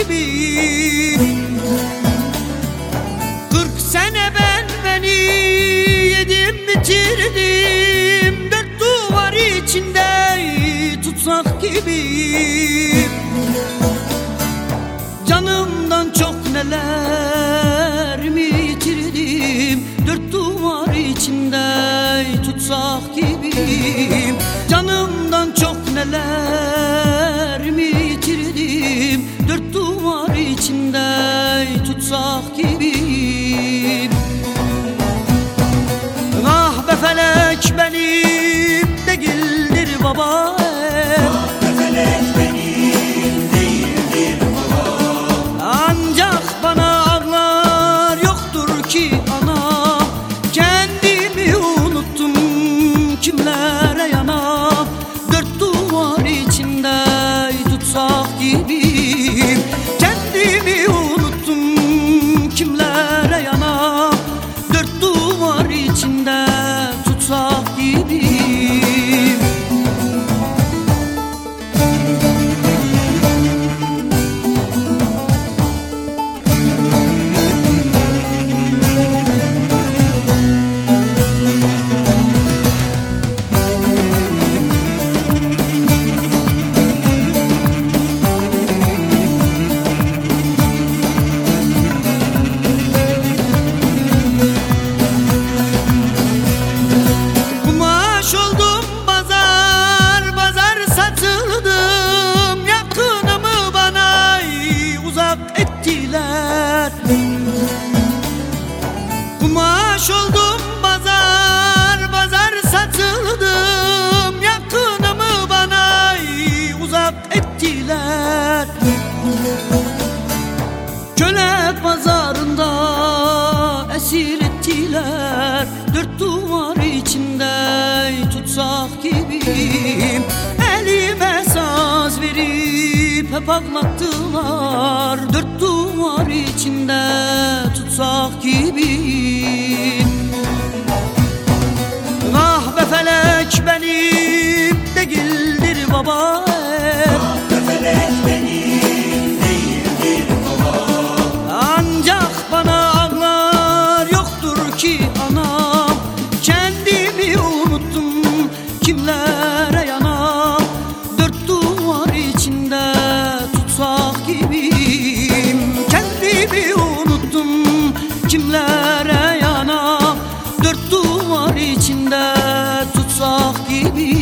gibiyim. 40 sene beni yedim bitirdim, dört duvar içinde tutsak gibiyim. Canımdan çok neler mi yitirdim, dört duvar içinde tutsak gibiyim. Canımdan çok neler mi yitirdim, dört duvar içinde tutsak gibiyim. Ah be felek benim değildir baba, ah be felek benim değildir baba. ancak bana ağlar yoktur ki anam. Kendimi unuttum, kimlere yanam, dört duvar içinde tutsak gibiyim. Kendimi unuttum, kimlere yanam, dört duvar içinde tutsak gibiyim. Kumaş oldum pazar, pazar satıldım, yakınımı bana uzak ettiler. Köle pazarında esir ettiler, dört duvar içinde tutsak gibiyim. Elime saz verip hep ağlattılar, dört duvar içinde tutsak gibiyim. Ah be felek benim değildir baba, ah be felek benim değildir baba. ancak bana ağlar yoktur ki anam. Kendimi unuttum, kimlere yanam, dört duvar içinde tutsak gibiyim. Kendimi unuttum, kimlere yanam, dört duvar içinde tutsak gibi.